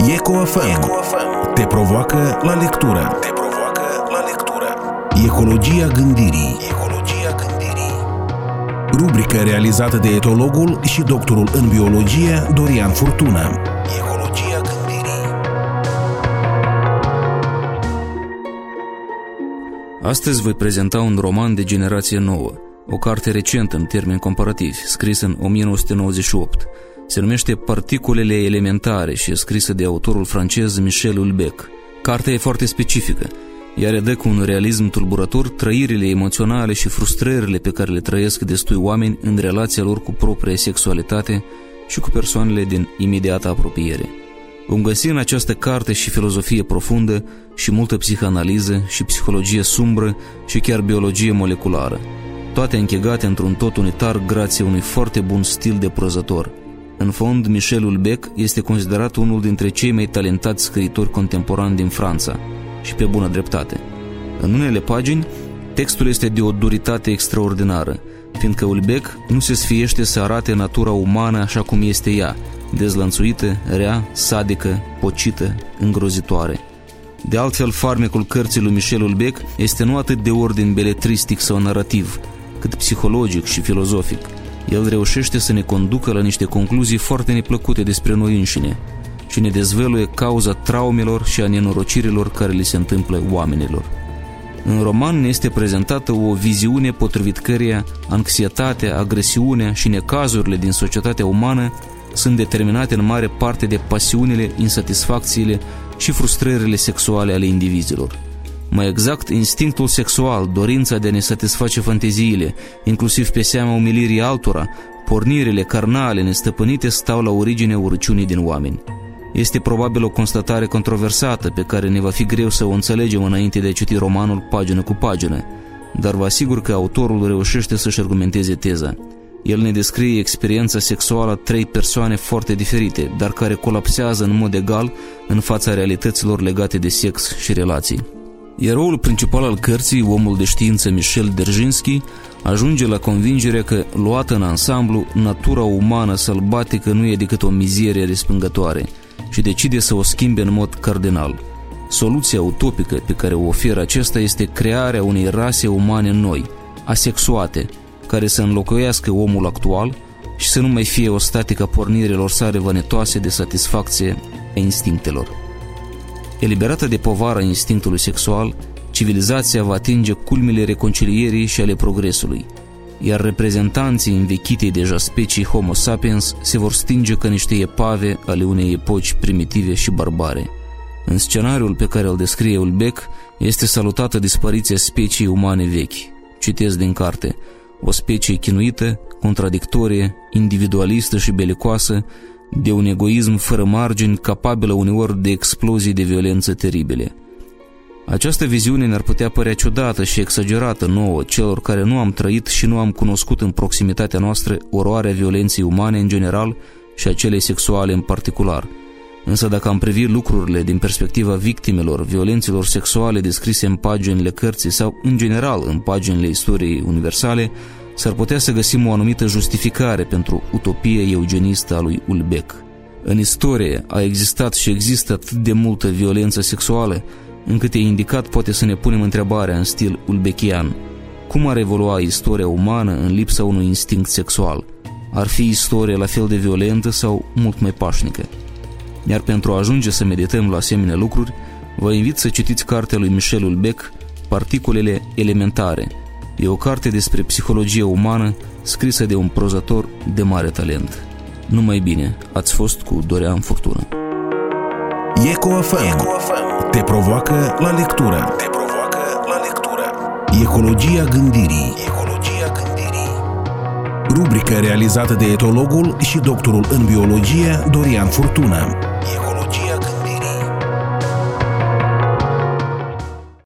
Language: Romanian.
Eco-FM te provoacă la lectură. Ecologia gândirii. Rubrică realizată de etologul și doctorul în biologie Dorian Furtună. Ecologia gândirii. Astăzi voi prezenta un roman de generație nouă, o carte recentă în termeni comparativi, scrisă în 1998. Se numește Particulele elementare și e scrisă de autorul francez Michel Houellebecq. Cartea e foarte specifică. Ea redă cu un realism tulburător trăirile emoționale și frustrările pe care le trăiesc destui oameni în relația lor cu propria sexualitate și cu persoanele din imediată apropiere. Vom găsi în această carte și filozofie profundă și multă psihanaliză și psihologie sumbră și chiar biologie moleculară, toate închegate într-un tot unitar grație unui foarte bun stil de prozător. În fond, Michel Houellebecq este considerat unul dintre cei mai talentați scriitori contemporani din Franța, și pe bună dreptate. În unele pagini, textul este de o duritate extraordinară, fiindcă Houellebecq nu se sfiește să arate natura umană așa cum este ea, dezlănțuită, rea, sadică, pocită, îngrozitoare. De altfel, farmecul cărții lui Michel Houellebecq este nu atât de ordin beletristic sau narrativ, cât psihologic și filozofic. El reușește să ne conducă la niște concluzii foarte neplăcute despre noi înșine și ne dezvăluie cauza traumelor și a nenorocirilor care li se întâmplă oamenilor. În roman ne este prezentată o viziune potrivit căreia anxietatea, agresiunea și necazurile din societatea umană sunt determinate în mare parte de pasiunile, insatisfacțiile și frustrările sexuale ale indivizilor. Mai exact, instinctul sexual, dorința de a ne satisface fanteziile, inclusiv pe seama umilirii altora, pornirile carnale nestăpânite stau la originea urăciunii din oameni. Este probabil o constatare controversată pe care ne va fi greu să o înțelegem înainte de a citi romanul pagină cu pagină, dar vă asigur că autorul reușește să-și argumenteze teza. El ne descrie experiența sexuală a trei persoane foarte diferite, dar care colapsează în mod egal în fața realităților legate de sex și relații. Eroul principal al cărții, omul de știință Michel Dzerzhinsky, ajunge la convingerea că, luată în ansamblu, natura umană sălbatică nu e decât o mizerie respingătoare și decide să o schimbe în mod cardinal. Soluția utopică pe care o oferă acesta este crearea unei rase umane noi, asexuate, care să înlocuiască omul actual și să nu mai fie o statică pornirilor sale vanitoase de satisfacție a instinctelor. Eliberată de povara instinctului sexual, civilizația va atinge culmile reconcilierii și ale progresului, iar reprezentanții învechitei deja specii Homo sapiens se vor stinge ca niște epave ale unei epoci primitive și barbare. În scenariul pe care îl descrie Houellebecq este salutată dispariția speciei umane vechi. Citez din carte: o specie chinuită, contradictorie, individualistă și belicoasă, de un egoism fără margini, capabilă uneori de explozii de violență teribile. Această viziune ne-ar putea părea ciudată și exagerată nouă, celor care nu am trăit și nu am cunoscut în proximitatea noastră oroarea violenței umane în general și a celei sexuale în particular. Însă dacă am privit lucrurile din perspectiva victimelor violențelor sexuale descrise în paginile cărții sau în general în paginile istoriei universale, s-ar putea să găsim o anumită justificare pentru utopia eugenistă a lui Houellebecq. În istorie a existat și există atât de multă violență sexuală, încât e indicat poate să ne punem întrebarea în stil houellebeckian: cum ar evolua istoria umană în lipsa unui instinct sexual? Ar fi istoria la fel de violentă sau mult mai pașnică? Iar pentru a ajunge să medităm la asemenea lucruri, vă invit să citiți cartea lui Michel Houellebecq, Particulele elementare. E o carte despre psihologie umană, scrisă de un prozător de mare talent. Numai bine, ați fost cu Dorian Furtună. Eco-FM te provoacă la lectură. Ecologia gândirii. Rubrică realizată de etologul și doctorul în biologie Dorian Furtună. Ecologia